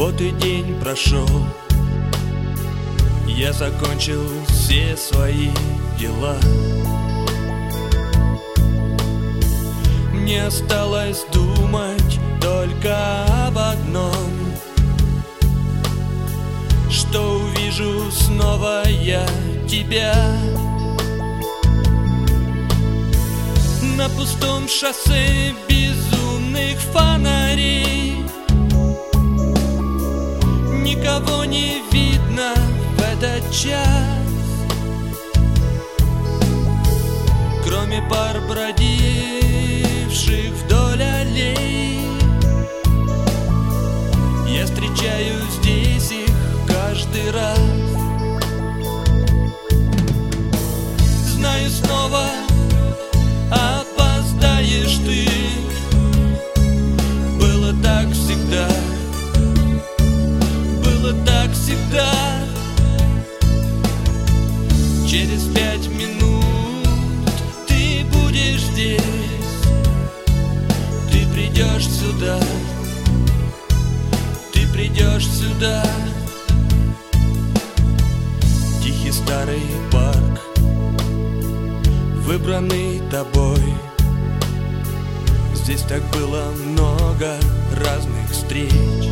Вот и день прошел, я закончил все свои дела. Мне осталось думать только об одном, что увижу снова я тебя на пустом шоссе безумных фонарей. Никого не видно в этот час, кроме пар, бродивших вдоль аллей. Я встречаю здесь их каждый раз. Знаю, снова опоздаешь ты. Было так всегда, было так всегда. Через 5 минут ты будешь здесь, ты придешь сюда, ты придешь сюда. Тихий старый парк, выбранный тобой. Здесь так было много разных встреч.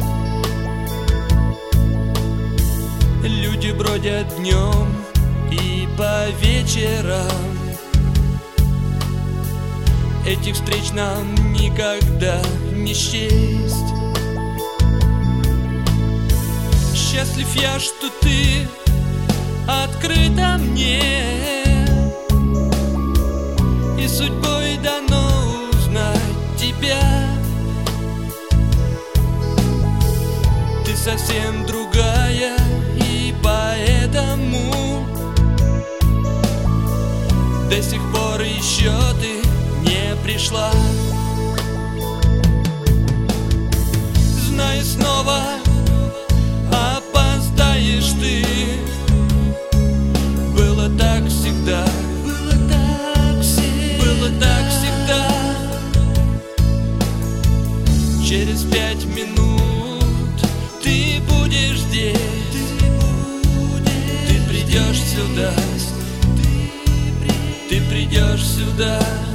Люди бродят днем и по вечерам. Этих встреч нам никогда не счесть. Счастлив я, что ты открыта мне, и судьбой дано узнать тебя. Ты совсем другая, и поэтому до сих пор еще ты не пришла. Знаю, снова опоздаешь ты. Было так всегда, было так всегда, было так всегда. Через 5 минут ты будешь здесь, ты придешь сюда, ты придешь сюда.